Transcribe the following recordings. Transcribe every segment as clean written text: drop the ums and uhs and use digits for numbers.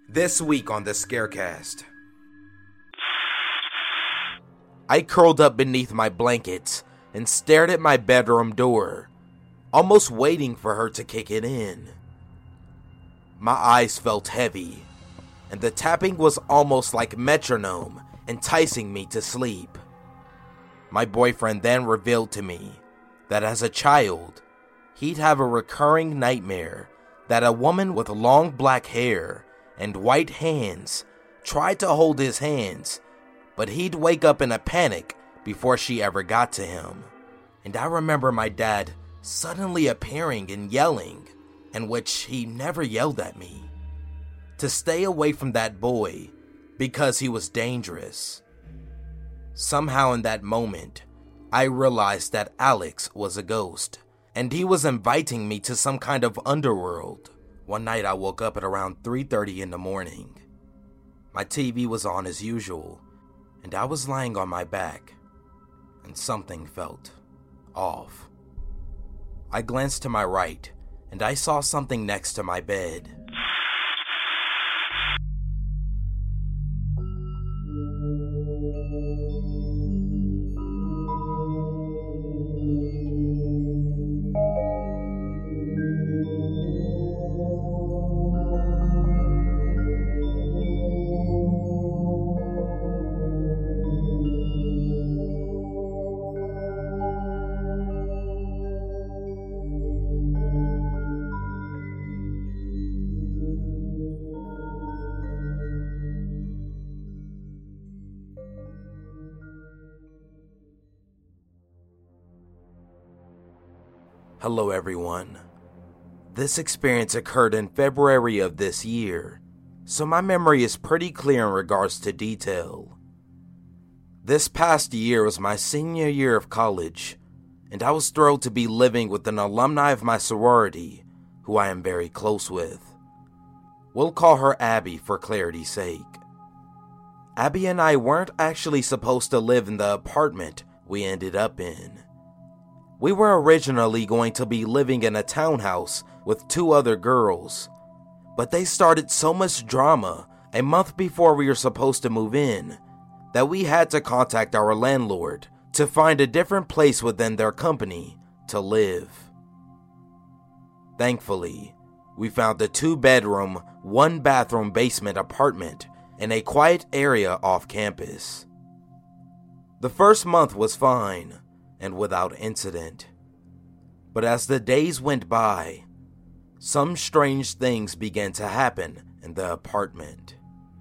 This week on the Scarecast. I curled up beneath my blankets and stared at my bedroom door, almost waiting for her to kick it in. My eyes felt heavy, and the tapping was almost like metronome, enticing me to sleep. My boyfriend then revealed to me that as a child, he'd have a recurring nightmare that a woman with long black hair and white hands tried to hold his hands, but he'd wake up in a panic before she ever got to him. And I remember my dad suddenly appearing and yelling, in which he never yelled at me, to stay away from that boy because he was dangerous. Somehow in that moment, I realized that Alex was a ghost, and he was inviting me to some kind of underworld. One night I woke up at around 3:30 in the morning. My TV was on as usual, and I was lying on my back, and something felt off. I glanced to my right, and I saw something next to my bed. Hello everyone. This experience occurred in February of this year, so my memory is pretty clear in regards to detail. This past year was my senior year of college, and I was thrilled to be living with an alumni of my sorority, who I am very close with. We'll call her Abby for clarity's sake. Abby and I weren't actually supposed to live in the apartment we ended up in. We were originally going to be living in a townhouse with 2 other girls, but they started so much drama a month before we were supposed to move in that we had to contact our landlord to find a different place within their company to live. Thankfully, we found a 2-bedroom, 1-bathroom basement apartment in a quiet area off campus. The first month was fine and without incident. But as the days went by, some strange things began to happen in the apartment.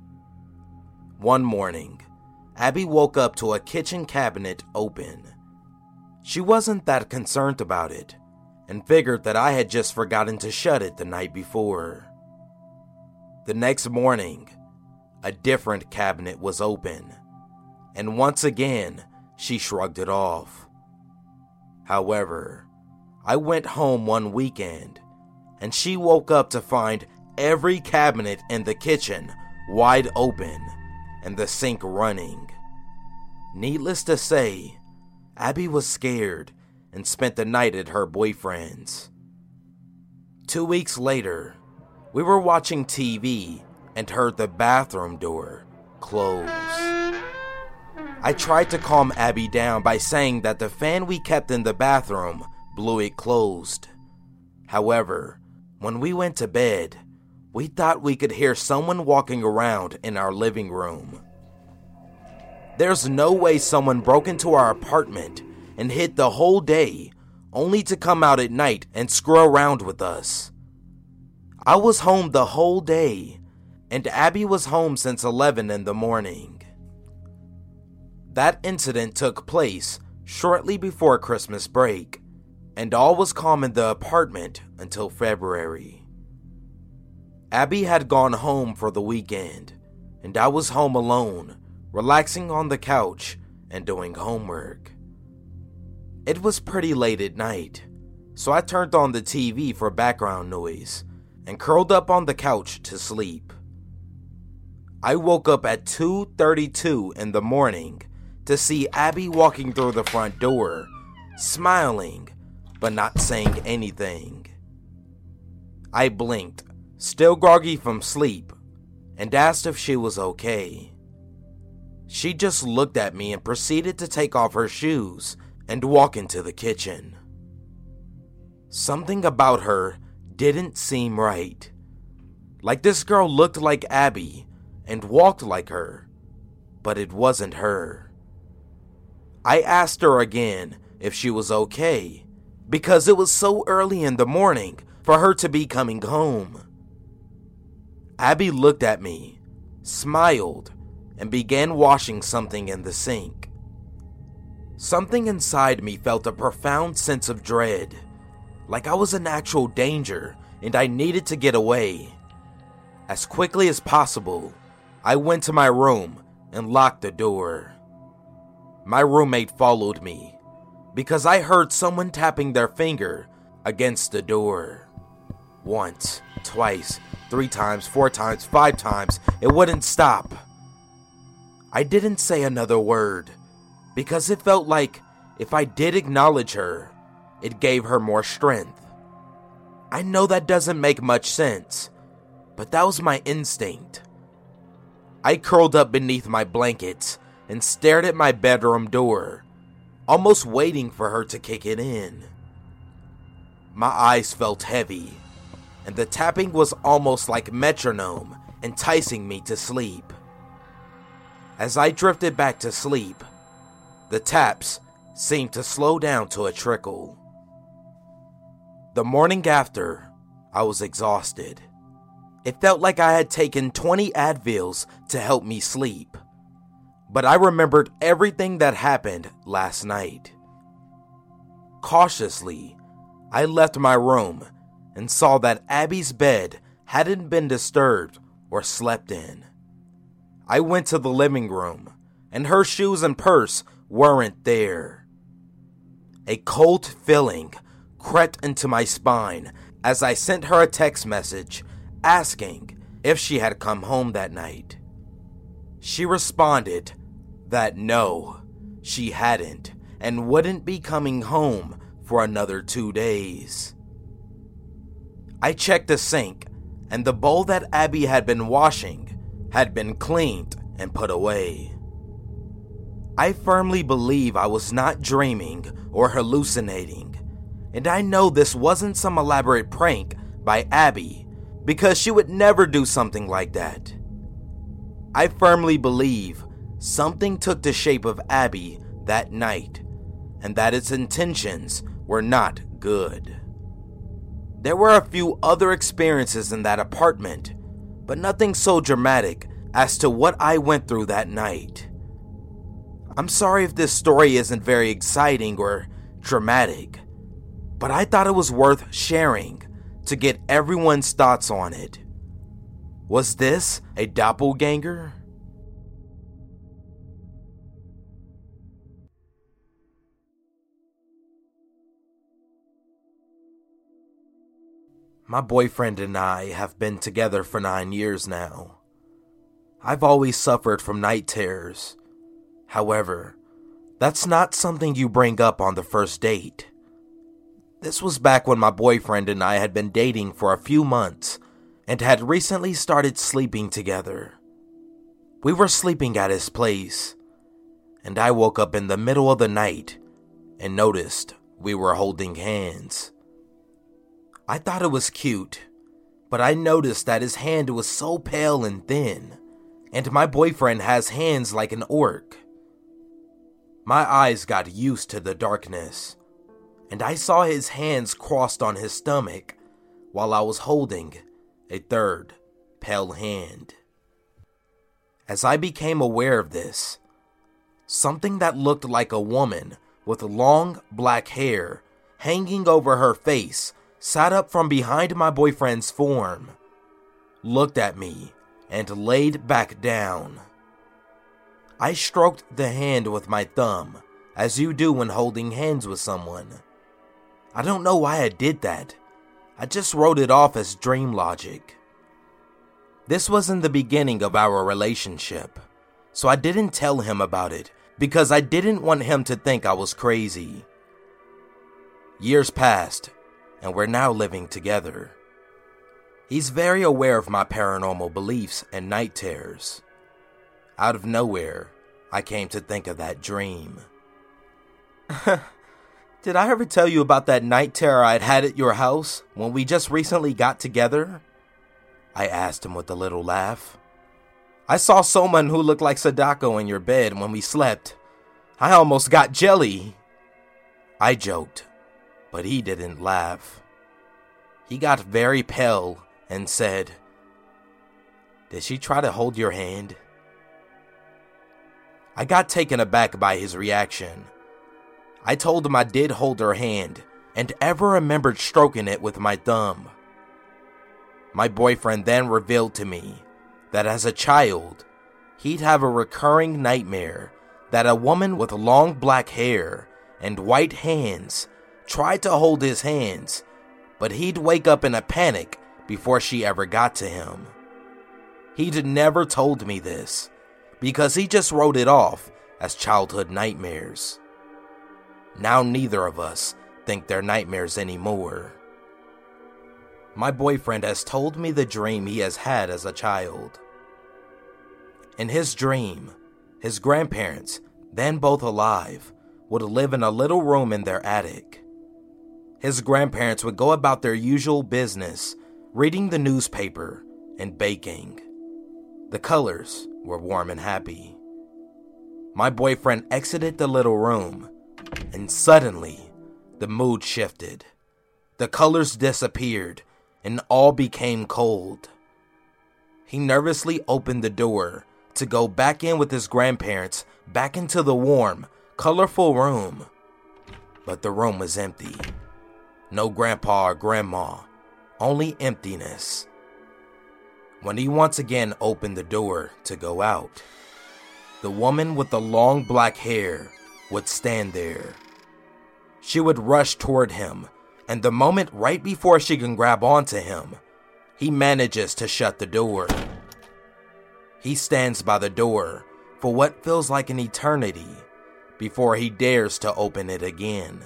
One morning, Abby woke up to a kitchen cabinet open. She wasn't that concerned about it, and figured that I had just forgotten to shut it the night before. The next morning, a different cabinet was open, and once again, she shrugged it off. However, I went home one weekend, and she woke up to find every cabinet in the kitchen wide open and the sink running. Needless to say, Abby was scared and spent the night at her boyfriend's. 2 weeks later, we were watching TV and heard the bathroom door close. I tried to calm Abby down by saying that the fan we kept in the bathroom blew it closed. However, when we went to bed, we thought we could hear someone walking around in our living room. There's no way someone broke into our apartment and hid the whole day, only to come out at night and screw around with us. I was home the whole day, and Abby was home since 11 in the morning. That incident took place shortly before Christmas break, and all was calm in the apartment until February. Abby had gone home for the weekend, and I was home alone, relaxing on the couch and doing homework. It was pretty late at night, so I turned on the TV for background noise and curled up on the couch to sleep. I woke up at 2:32 in the morning to see Abby walking through the front door, smiling but not saying anything. I blinked, still groggy from sleep, and asked if she was okay. She just looked at me and proceeded to take off her shoes and walk into the kitchen. Something about her didn't seem right. Like this girl looked like Abby and walked like her, but it wasn't her. I asked her again if she was okay, because it was so early in the morning for her to be coming home. Abby looked at me, smiled, and began washing something in the sink. Something inside me felt a profound sense of dread, like I was in actual danger and I needed to get away. As quickly as possible, I went to my room and locked the door. My roommate followed me because I heard someone tapping their finger against the door. Once, twice, 3 times, 4 times, 5 times, it wouldn't stop. I didn't say another word because it felt like if I did acknowledge her, it gave her more strength. I know that doesn't make much sense, but that was my instinct. I curled up beneath my blankets and stared at my bedroom door, almost waiting for her to kick it in. My eyes felt heavy, and the tapping was almost like metronome, enticing me to sleep. As I drifted back to sleep, the taps seemed to slow down to a trickle. The morning after, I was exhausted. It felt like I had taken 20 Advils to help me sleep. But I remembered everything that happened last night. Cautiously, I left my room and saw that Abby's bed hadn't been disturbed or slept in. I went to the living room, and her shoes and purse weren't there. A cold feeling crept into my spine as I sent her a text message asking if she had come home that night. She responded that no, she hadn't, and wouldn't be coming home for another 2 days. I checked the sink, and the bowl that Abby had been washing had been cleaned and put away. I firmly believe I was not dreaming or hallucinating, and I know this wasn't some elaborate prank by Abby, because she would never do something like that. I firmly believe something took the shape of Abby that night, and that its intentions were not good. There were a few other experiences in that apartment, but nothing so dramatic as to what I went through that night. I'm sorry if this story isn't very exciting or dramatic, but I thought it was worth sharing to get everyone's thoughts on it. Was this a doppelganger? My boyfriend and I have been together for 9 years now. I've always suffered from night terrors. However, that's not something you bring up on the first date. This was back when my boyfriend and I had been dating for a few months and had recently started sleeping together. We were sleeping at his place, and I woke up in the middle of the night and noticed we were holding hands. I thought it was cute, but I noticed that his hand was so pale and thin, and my boyfriend has hands like an orc. My eyes got used to the darkness, and I saw his hands crossed on his stomach while I was holding a third pale hand. As I became aware of this, something that looked like a woman with long black hair hanging over her face sat up from behind my boyfriend's form, looked at me, and laid back down. I stroked the hand with my thumb, as you do when holding hands with someone. I don't know why I did that. I just wrote it off as dream logic. This was in the beginning of our relationship, so I didn't tell him about it because I didn't want him to think I was crazy. Years passed, and we're now living together. He's very aware of my paranormal beliefs and night terrors. Out of nowhere, I came to think of that dream. Did I ever tell you about that night terror I'd had at your house when we just recently got together? I asked him with a little laugh. I saw someone who looked like Sadako in your bed when we slept. I almost got jelly. I joked, but he didn't laugh. He got very pale and said, "Did she try to hold your hand?" I got taken aback by his reaction. I told him I did hold her hand and ever remembered stroking it with my thumb. My boyfriend then revealed to me that as a child, he'd have a recurring nightmare that a woman with long black hair and white hands tried to hold his hands, but he'd wake up in a panic before she ever got to him. He'd never told me this because he just wrote it off as childhood nightmares. Now neither of us think they're nightmares anymore. My boyfriend has told me the dream he has had as a child. In his dream, his grandparents, then both alive, would live in a little room in their attic. His grandparents would go about their usual business, reading the newspaper and baking. The colors were warm and happy. My boyfriend exited the little room, and suddenly, the mood shifted. The colors disappeared, and all became cold. He nervously opened the door to go back in with his grandparents, back into the warm, colorful room. But the room was empty. No grandpa or grandma, only emptiness. When he once again opened the door to go out, the woman with the long black hair would stand there. She would rush toward him, and the moment right before she can grab onto him, he manages to shut the door. He stands by the door for what feels like an eternity before he dares to open it again.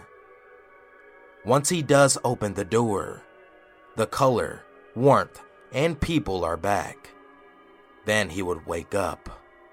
Once he does open the door, the color, warmth, and people are back. Then he would wake up.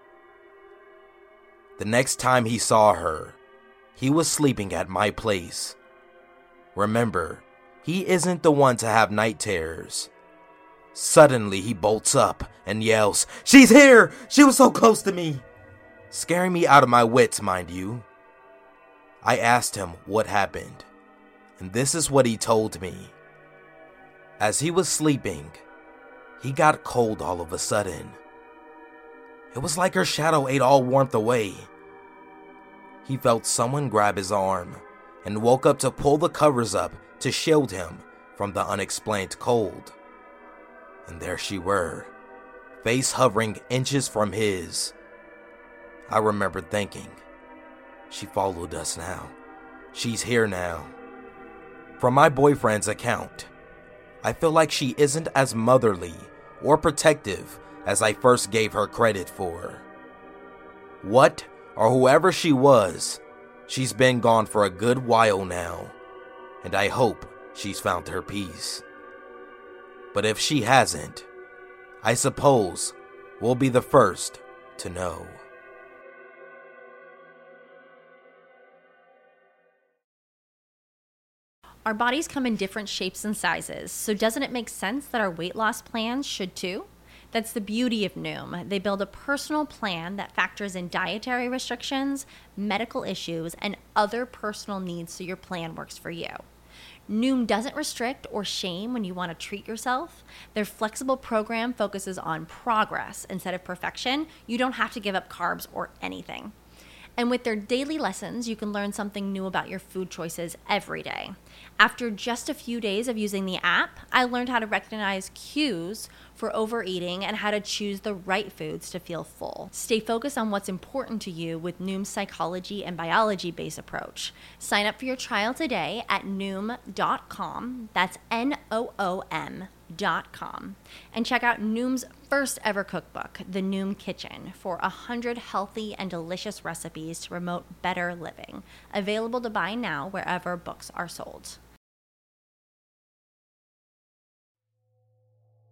The next time he saw her, he was sleeping at my place. Remember, he isn't the one to have night terrors. Suddenly he bolts up and yells, "She's here! She was so close to me!" Scaring me out of my wits, mind you. I asked him what happened, and this is what he told me. As he was sleeping, he got cold all of a sudden. It was like her shadow ate all warmth away. He felt someone grab his arm and woke up to pull the covers up to shield him from the unexplained cold. And there she were, face hovering inches from his. I remember thinking, she followed us now. She's here now. From my boyfriend's account, I feel like she isn't as motherly or protective as I first gave her credit for. What or whoever she was, she's been gone for a good while now, and I hope she's found her peace. But if she hasn't, I suppose we'll be the first to know. Our bodies come in different shapes and sizes, so doesn't it make sense that our weight loss plans should too? That's the beauty of Noom. They build a personal plan that factors in dietary restrictions, medical issues, and other personal needs so your plan works for you. Noom doesn't restrict or shame when you want to treat yourself. Their flexible program focuses on progress instead of perfection. You don't have to give up carbs or anything. And with their daily lessons, you can learn something new about your food choices every day. After just a few days of using the app, I learned how to recognize cues for overeating and how to choose the right foods to feel full. Stay focused on what's important to you with Noom's psychology and biology-based approach. Sign up for your trial today at Noom.com. That's Noom.com. And check out Noom's first ever cookbook, The Noom Kitchen, for 100 healthy and delicious recipes to promote better living. Available to buy now wherever books are sold.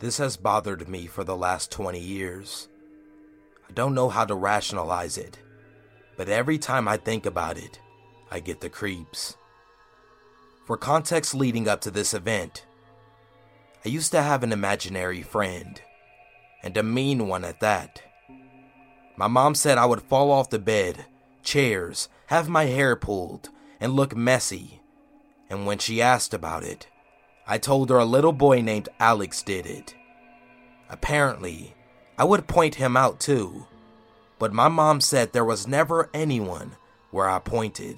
This has bothered me for the last 20 years. I don't know how to rationalize it, but every time I think about it, I get the creeps. For context leading up to this event, I used to have an imaginary friend, and a mean one at that. My mom said I would fall off the bed, chairs, have my hair pulled, and look messy. And when she asked about it, I told her a little boy named Alex did it. Apparently, I would point him out too, but my mom said there was never anyone where I pointed.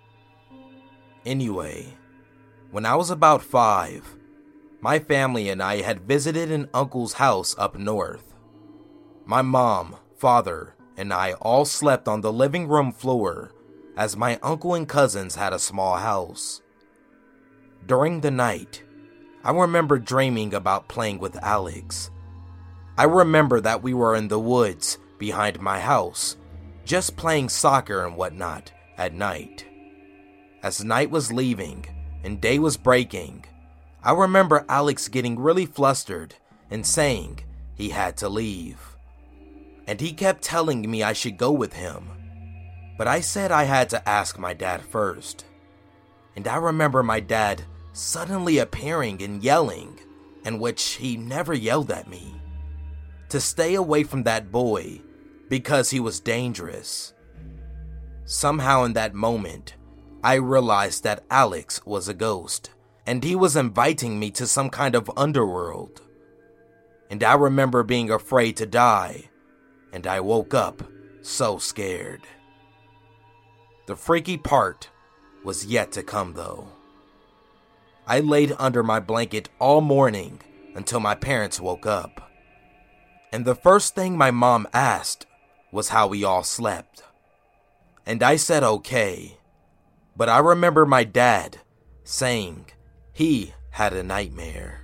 Anyway, when I was about 5, my family and I had visited an uncle's house up north. My mom, father, and I all slept on the living room floor as my uncle and cousins had a small house. During the night, I remember dreaming about playing with Alex. I remember that we were in the woods behind my house, just playing soccer and whatnot at night. As night was leaving and day was breaking, I remember Alex getting really flustered and saying he had to leave. And he kept telling me I should go with him, but I said I had to ask my dad first. And I remember my dad suddenly appearing and yelling, in which he never yelled at me, to stay away from that boy because he was dangerous. Somehow in that moment, I realized that Alex was a ghost, and he was inviting me to some kind of underworld. And I remember being afraid to die, and I woke up so scared. The freaky part was yet to come though. I laid under my blanket all morning until my parents woke up. And the first thing my mom asked was how we all slept. And I said okay, but I remember my dad saying he had a nightmare.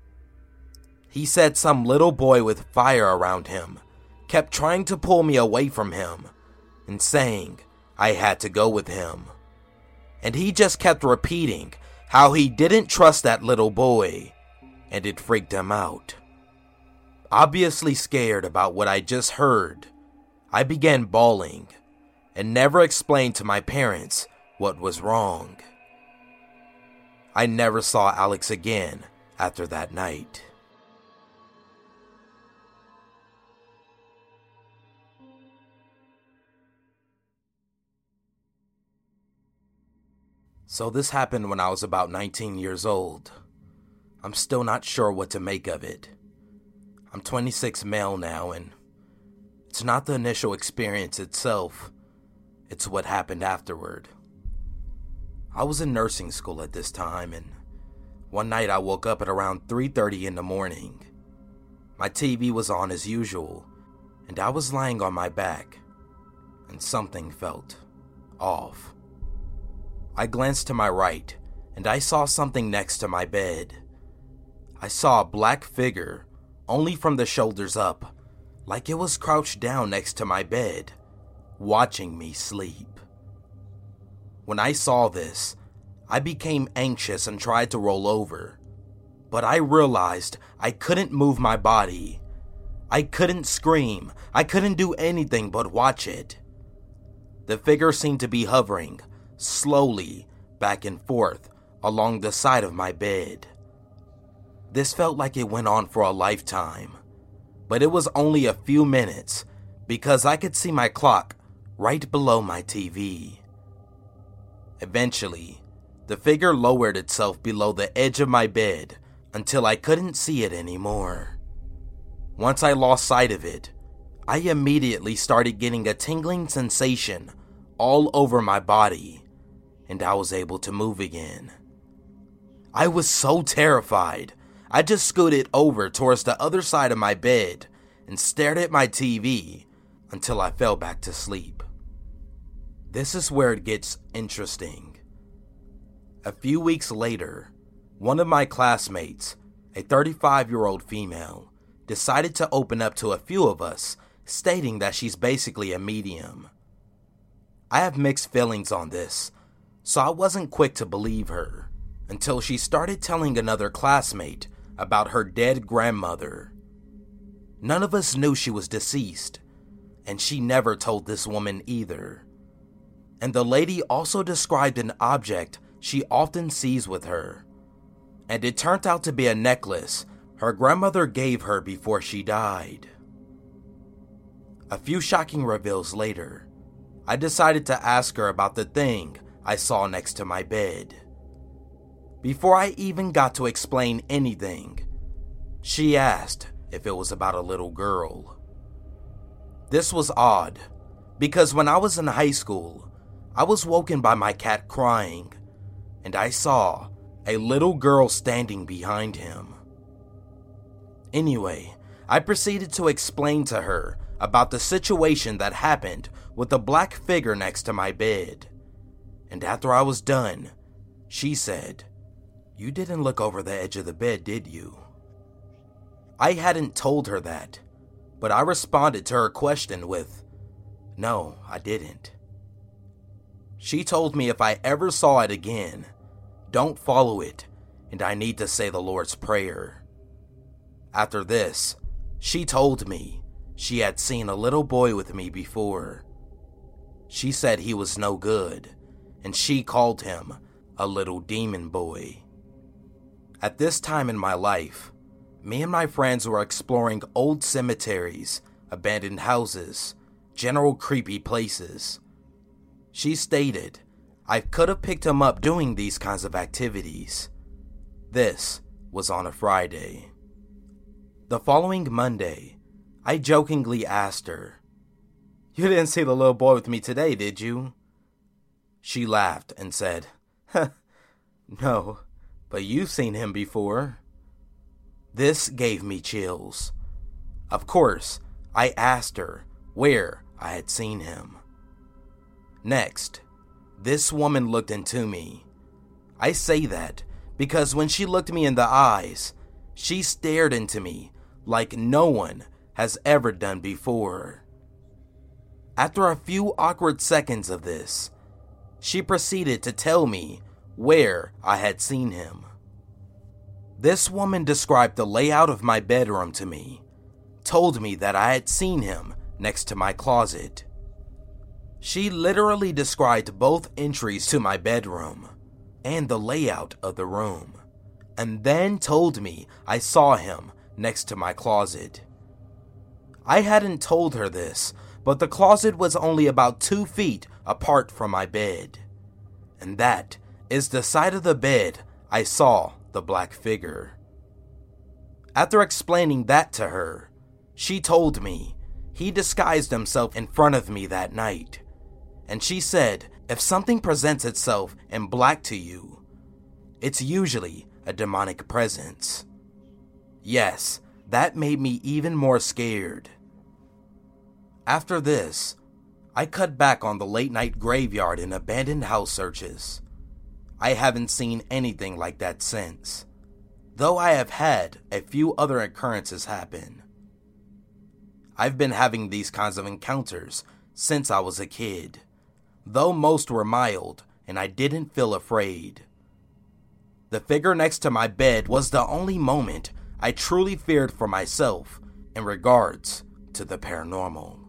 He said some little boy with fire around him kept trying to pull me away from him and saying I had to go with him. And he just kept repeating how he didn't trust that little boy, and it freaked him out. Obviously scared about what I just heard, I began bawling and never explained to my parents what was wrong. I never saw Alex again after that night. So this happened when I was about 19 years old. I'm still not sure what to make of it. I'm 26 male now, and it's not the initial experience itself, it's what happened afterward. I was in nursing school at this time, and one night I woke up at around 3:30 in the morning. My TV was on as usual, and I was lying on my back, and something felt off. I glanced to my right, and I saw something next to my bed. I saw a black figure, only from the shoulders up, like it was crouched down next to my bed, watching me sleep. When I saw this, I became anxious and tried to roll over, but I realized I couldn't move my body. I couldn't scream, I couldn't do anything but watch it. The figure seemed to be hovering slowly back and forth along the side of my bed. This felt like it went on for a lifetime, but it was only a few minutes because I could see my clock right below my TV. Eventually, the figure lowered itself below the edge of my bed until I couldn't see it anymore. Once I lost sight of it, I immediately started getting a tingling sensation all over my body, and I was able to move again. I was so terrified, I just scooted over towards the other side of my bed and stared at my TV until I fell back to sleep. This is where it gets interesting. A few weeks later, one of my classmates, a 35-year-old female, decided to open up to a few of us, stating that she's basically a medium. I have mixed feelings on this, so I wasn't quick to believe her until she started telling another classmate about her dead grandmother. None of us knew she was deceased, and she never told this woman either. And the lady also described an object she often sees with her, and it turned out to be a necklace her grandmother gave her before she died. A few shocking reveals later, I decided to ask her about the thing I saw next to my bed. Before I even got to explain anything, she asked if it was about a little girl. This was odd, because when I was in high school, I was woken by my cat crying, and I saw a little girl standing behind him. Anyway, I proceeded to explain to her about the situation that happened with the black figure next to my bed. And after I was done, she said, "You didn't look over the edge of the bed, did you?" I hadn't told her that, but I responded to her question with, "No, I didn't." She told me if I ever saw it again, don't follow it, and I need to say the Lord's Prayer. After this, she told me she had seen a little boy with me before. She said he was no good, and she called him a little demon boy. At this time in my life, me and my friends were exploring old cemeteries, abandoned houses, general creepy places. She stated I could have picked him up doing these kinds of activities. This was on a Friday. The following Monday, I jokingly asked her, "You didn't see the little boy with me today, did you?" She laughed and said, "No, but you've seen him before." This gave me chills. Of course, I asked her where I had seen him. Next, this woman looked into me. I say that because when she looked me in the eyes, she stared into me like no one has ever done before. After a few awkward seconds of this, she proceeded to tell me where I had seen him. This woman described the layout of my bedroom to me, told me that I had seen him next to my closet. She literally described both entries to my bedroom and the layout of the room, and then told me I saw him next to my closet. I hadn't told her this, but the closet was only about 2 feet apart from my bed, and that is the side of the bed I saw the black figure. After explaining that to her, she told me he disguised himself in front of me that night, and she said if something presents itself in black to you, it's usually a demonic presence. Yes, that made me even more scared. After this, I cut back on the late-night graveyard and abandoned house searches. I haven't seen anything like that since, though I have had a few other occurrences happen. I've been having these kinds of encounters since I was a kid, though most were mild and I didn't feel afraid. The figure next to my bed was the only moment I truly feared for myself in regards to the paranormal.